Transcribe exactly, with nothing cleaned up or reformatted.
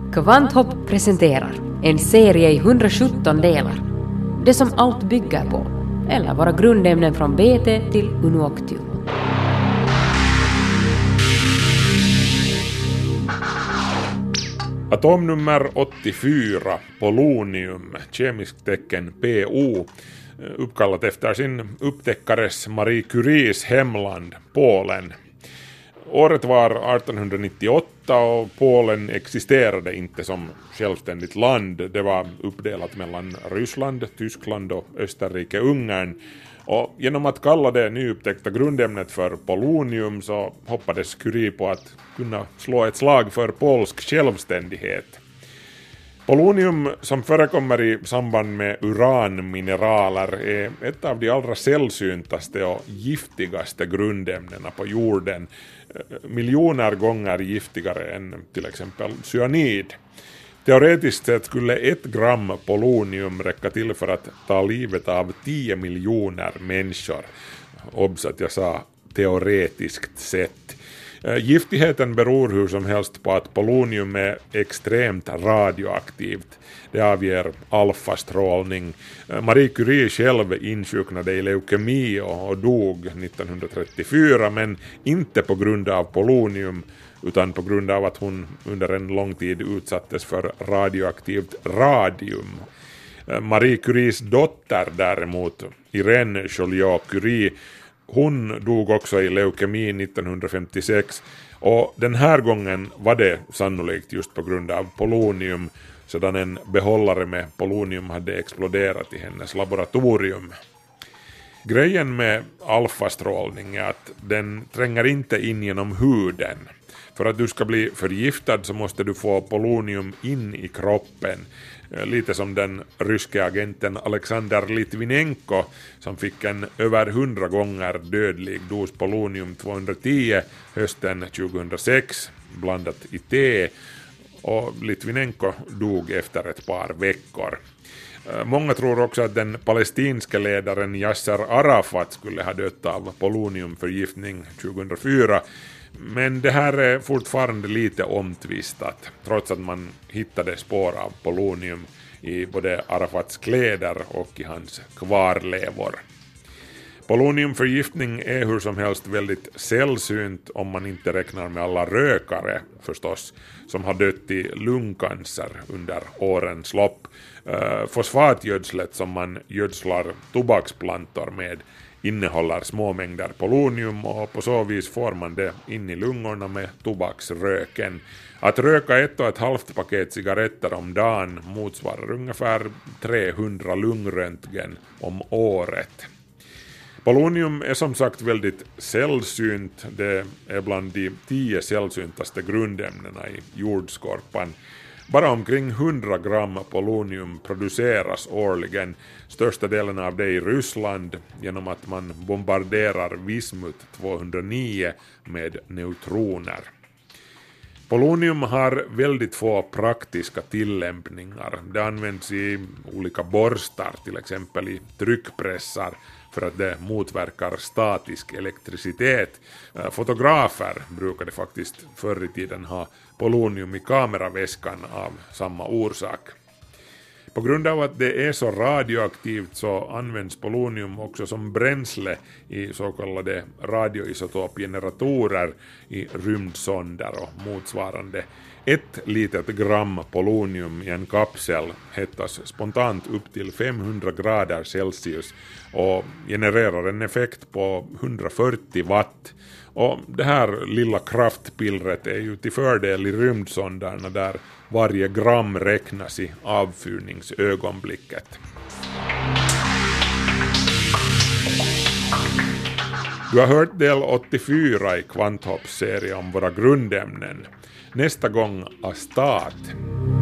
Kvanthopp presenterar en serie i hundrasjutton delar. Det som allt bygger på, eller våra grundämnen från B T till Unuoctium. Atomnummer åttiofyra, polonium, kemiskt tecken P O, uppkallat efter sin upptäckares Marie Curies hemland, Polen. Året var artonhundranittioåtta och Polen existerade inte som självständigt land. Det var uppdelat mellan Ryssland, Tyskland och Österrike-Ungern. Och genom att kalla det nyupptäckta grundämnet för polonium så hoppades Curie på att kunna slå ett slag för polsk självständighet. Polonium, som förekommer i samband med uranmineraler, är ett av de allra sällsyntaste och giftigaste grundämnena på jorden. Miljoner gånger giftigare än till exempel cyanid. Teoretiskt sett skulle ett gram polonium räcka till för att ta livet av tio miljoner människor. Obs att jag sa teoretiskt sett. Giftigheten beror hur som helst på att polonium är extremt radioaktivt. Det avger alfastrålning. Marie Curie själv insjuknade i leukemi och dog nittonhundratrettiofyra, men inte på grund av polonium utan på grund av att hon under en lång tid utsattes för radioaktivt radium. Marie Curies dotter däremot, Irene Joliot-Curie, hon dog också i leukemi nittonhundrafemtiosex, och den här gången var det sannolikt just på grund av polonium, sedan en behållare med polonium hade exploderat i hennes laboratorium. Grejen med alfastrålning är att den tränger inte in genom huden. För att du ska bli förgiftad så måste du få polonium in i kroppen. Lite som den ryska agenten Alexander Litvinenko som fick en över hundra gånger dödlig dos polonium tvåhundratio hösten tjugohundrasex blandat i te, och Litvinenko dog efter ett par veckor. Många tror också att den palestinska ledaren Yasser Arafat skulle ha dött av poloniumförgiftning tjugohundrafyra. Men det här är fortfarande lite omtvistat, trots att man hittade spår av polonium i både Arafats kläder och i hans kvarlevor. Poloniumförgiftning är hur som helst väldigt sällsynt om man inte räknar med alla rökare förstås, som har dött i lungcancer under årens lopp. Fosfatgödslet som man gödslar tobaksplantor med innehåller små mängder polonium, och på så vis får man det in i lungorna med tobaksröken. Att röka ett och ett halvt paket cigaretter om dagen motsvarar ungefär trehundra lungröntgen om året. Polonium är som sagt väldigt sällsynt. Det är bland de tio sällsyntaste grundämnena i jordskorpan. Bara omkring hundra gram polonium produceras årligen, största delen av det i Ryssland genom att man bombarderar Vismut tvåhundranio med neutroner. Polonium har väldigt få praktiska tillämpningar. Det används i olika borstar, till exempel i tryckpressar, för att det motverkar statisk elektricitet. Fotografer brukade faktiskt förr i tiden ha polonium i kameraväskan av samma orsak. På grund av att det är så radioaktivt så används polonium också som bränsle i så kallade radioisotopgeneratorer i rymdsonder och motsvarande. Ett litet gram polonium i en kapsel hettas spontant upp till femhundra grader Celsius och genererar en effekt på hundrafyrtio watt. Och det här lilla kraftpillret är ju till fördel i rymdsonderna där varje gram räknas i avfyrningsögonblicket. Du har hört del åttiofyra i Kvanthopps serie om våra grundämnen. Nästa gång Astat.